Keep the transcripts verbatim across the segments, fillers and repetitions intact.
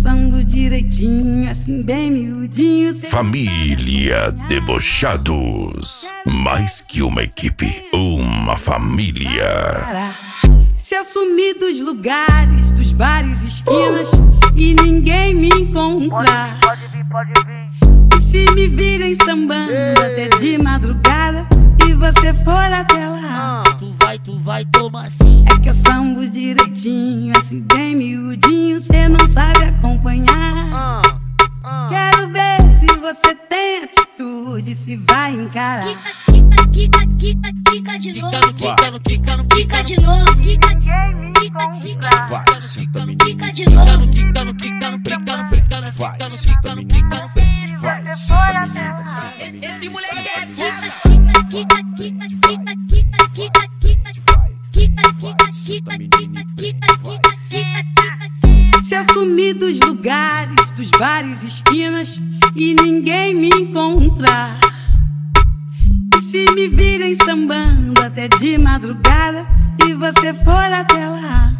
sambo direitinho, assim bem miudinho. Família Debochados. Mais que uma equipe, uma família. Se eu sumir dos lugares, dos bares, esquinas e ninguém me encontrar, Pode vir, pode vir. e se me virem sambando até de madrugada e você for até lá, Tu vai, tu vai tomar sim. é que eu sambo direitinho, assim bem miudinho, cê não sabe acompanhar. Quero ver se você tem atitude, se vai encarar. Quica, quica, quica, quica de novo. Quica no, quica no, Quica de novo. Quica, quica, quica. Vai, senta Quica de novo. quica no, quica no, quica no, quica no, vai, senta menina. Vai, senta menina. Esse moleque é foda. Quica, quica, quica, quica, quica, quica. Quica, quica, quica, quica, quica, quica, quica. Se eu sumir dos lugares, dos bares, esquinas e ninguém me encontrar, e se me virem sambando até de madrugada e você for até lá,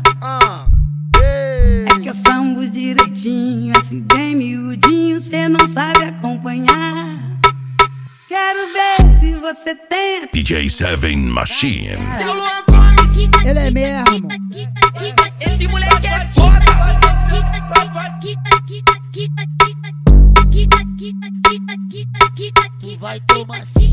é que eu sambo direitinho, assim bem miudinho, cê não sabe acompanhar. Quero ver se você tem D J Seven Machine. Seu Luan Gomes, Ele é mesmo. esse moleque é foda. Tu vai tomar sim.